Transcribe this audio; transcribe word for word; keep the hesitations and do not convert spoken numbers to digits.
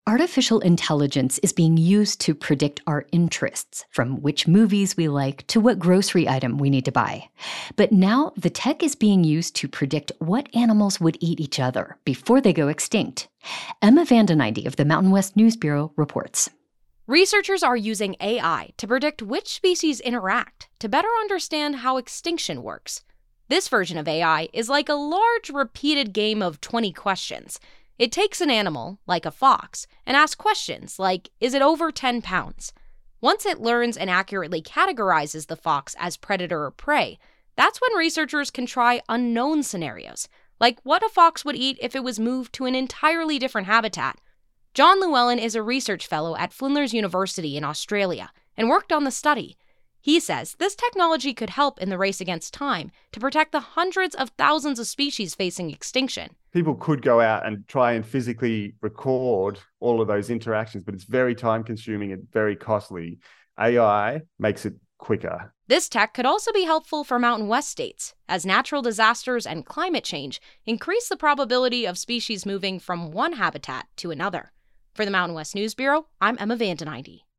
Artificial intelligence is being used to predict our interests, from which movies we like to what grocery item we need to buy. But now the tech is being used to predict what animals would eat each other before they go extinct. Emma Vandeninde of the Mountain West News Bureau reports. Researchers are using A I to predict which species interact to better understand how extinction works. This version of A I is like a large repeated game of twenty questions. It takes an animal, like a fox, and asks questions like, is it over ten pounds? Once it learns and accurately categorizes the fox as predator or prey, that's when researchers can try unknown scenarios, like what a fox would eat if it was moved to an entirely different habitat. John Llewellyn is a research fellow at Flinders University in Australia and worked on the study. He says this technology could help in the race against time to protect the hundreds of thousands of species facing extinction. People could go out and try and physically record all of those interactions, but it's very time-consuming and very costly. A I makes it quicker. This tech could also be helpful for Mountain West states, as natural disasters and climate change increase the probability of species moving from one habitat to another. For the Mountain West News Bureau, I'm Emma Vandeninde.